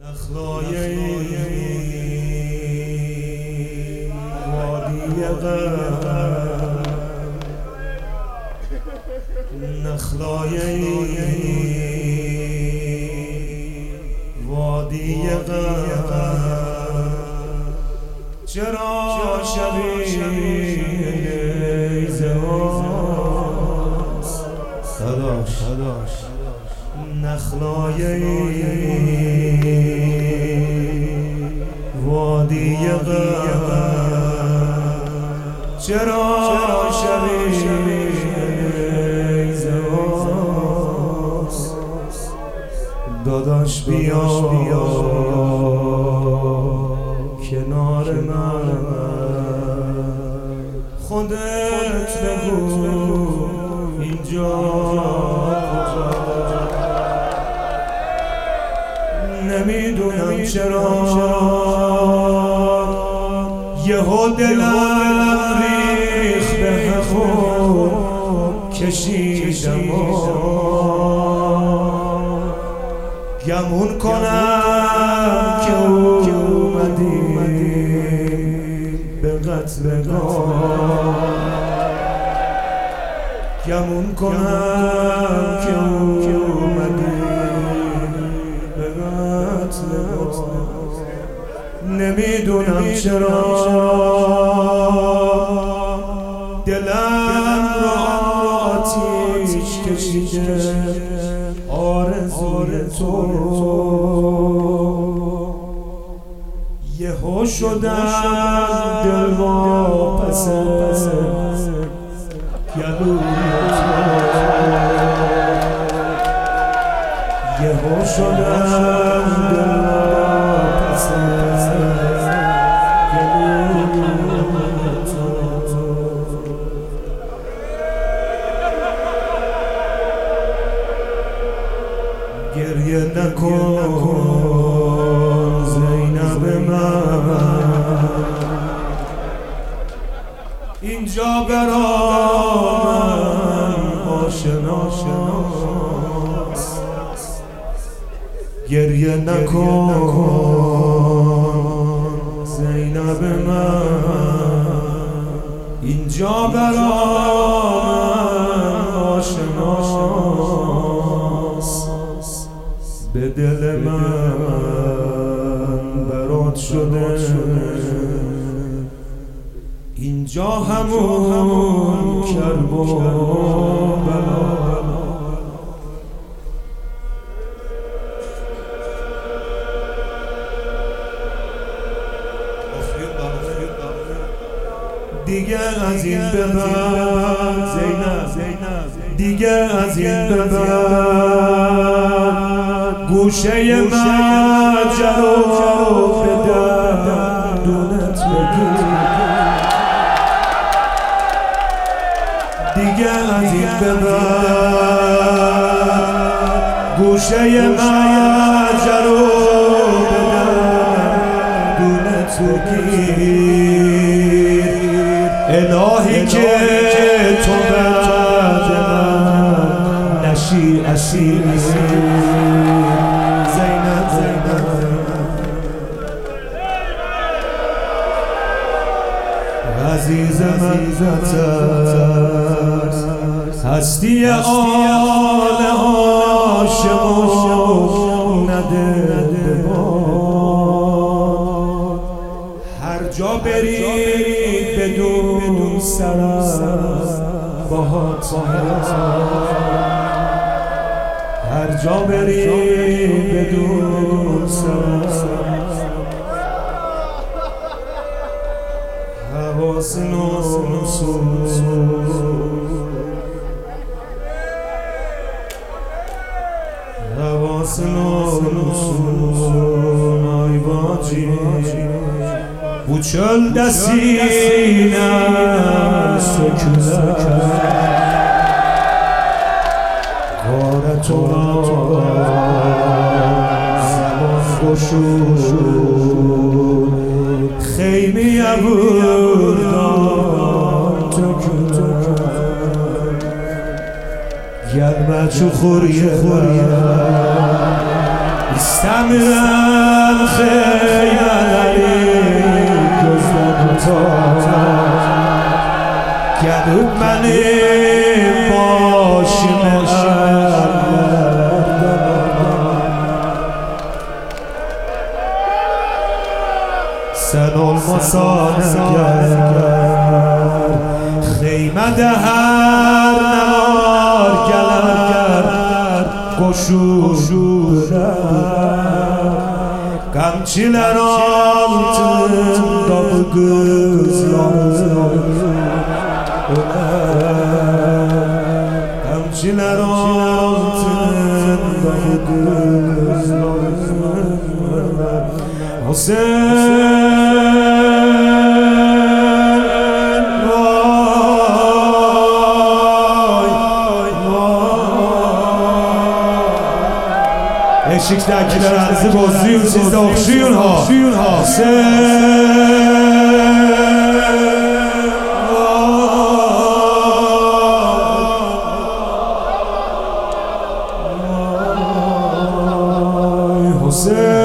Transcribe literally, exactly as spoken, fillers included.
نخلای وادی غم، نخلای وادی غم، چرا شبیه نیزه هاست صداش نخلای وادی غم، چرا شبیه نیزه هاست داداش بیا کنار من، خودت بگو اینجا نمیدونم چرا یهو دلم ریخت به هم کشیدم گمون کنم که اومدی به قتل ما، گمون کنم که اومدی به قتل ما، نمیدونم چرا دلم را آتیش کشیده آرزوی تو، یهو شدم دلواپس گلوی تو، یهو شدم دلواپس گلوی تو. گریه نکن زینب من، اینجا برای من آشناست، گریه نکن زینب من، اینجا برای من آشناست، به دل من برات شده اینجا همون کربلا. دیگه از این به بعد زینب، دیگه از این به بعد گوشه ماجرا به دندونت بگیر، دیگه از این به بعد گوشه ماجرا به دندونت بگیر، الهی که تو بعد من نشی اسیر زینب زینب عزیز من هستی آل هاشم نده به باد، هر جا بری بدون سرم باهات، هر جا بری بدون سرم حواس نسون، حواس نسون آی باجی بوچل دستینم سکونه غارتو زمان گشود خیمی بردان تو کنم گرمه چو خوریه استمرم خیلی gözden tutar gelip benim başımı ellerden sen olmasan eğer Xeymede her ne var geler koşup Qamçılar altında bu kızlar Qamçılar altında bu kızlar Hüseyin Eşiktekiler arızı bozuyun, siz de okşuyun ha. Hüseyin